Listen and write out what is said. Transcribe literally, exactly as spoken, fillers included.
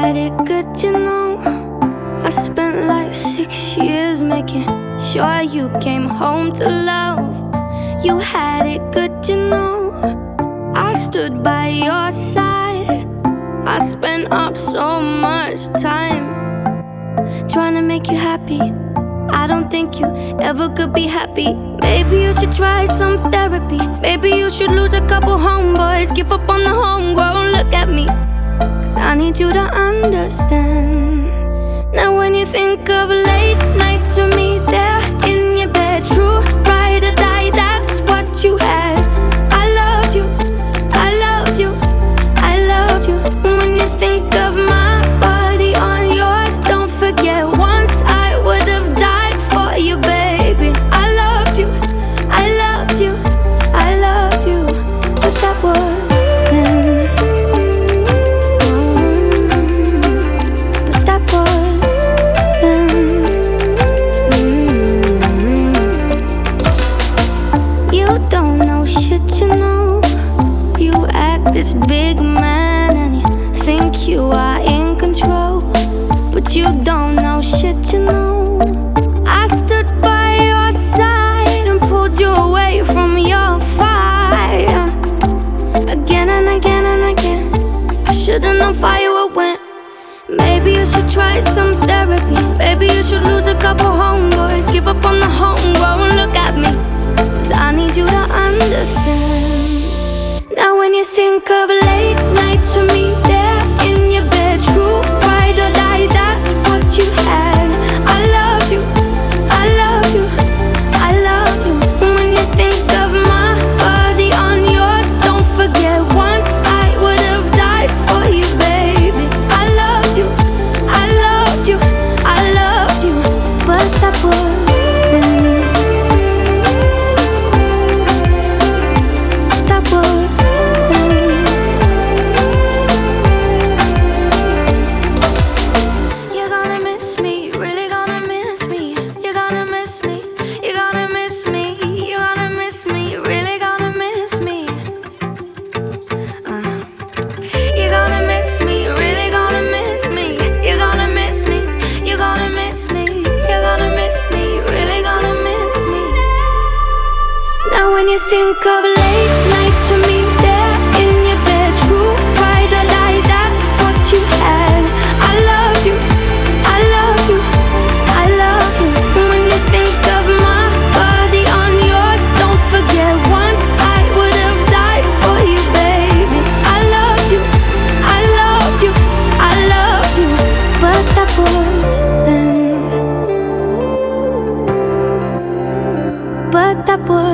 had it good, you know. I spent like six years making sure you came home to love. You had it good, you know. I stood by your side. I spent up so much time trying to make you happy. I don't think you ever could be happy. Maybe you should try some therapy. Maybe you should lose a couple homeboys, give up on the homegrown. Look at me, 'cause I need you to understand. Now when you think of late nights with me there in your bed, true ride or die, that's what you had. I loved you, I loved you, I loved you. When you think of my body on yours, don't forget once I would have died for you, baby. I loved you, I loved you, I loved you. But that was then. But that was then. You don't know shit, you know. You act this big man and you think you are in control, but you don't know shit, you know. I stood by your side and pulled you away from your fire. Again and again and again. I should've known fire would win. Maybe you should try some therapy. Maybe you should lose a couple homeboys, give up on the homegrown. Look at me, 'cause I need you to understand. Now when you think of late nights with me there in your bed, true ride or die, that's what you had. I loved you, I loved you, I loved you. When you think of my body on yours, don't forget once I would have died for you, baby. I loved you, I loved you, I loved you. But that was then. That was then. You're gonna miss me, really gonna miss me. You're gonna miss me, you're gonna miss me. You're gonna miss me, really gonna miss me. Uh. You're gonna miss me, really gonna miss me. You're gonna miss me, you're gonna miss me. You're gonna miss me, really gonna miss me. Now when you think of late nights with me there in your bed, true ride or die, that's what you had. I loved you, I loved you, I loved you. When you think of my body on yours, don't forget once I would have died for you, baby. I loved you, I loved you, I loved you. But that was then. But that was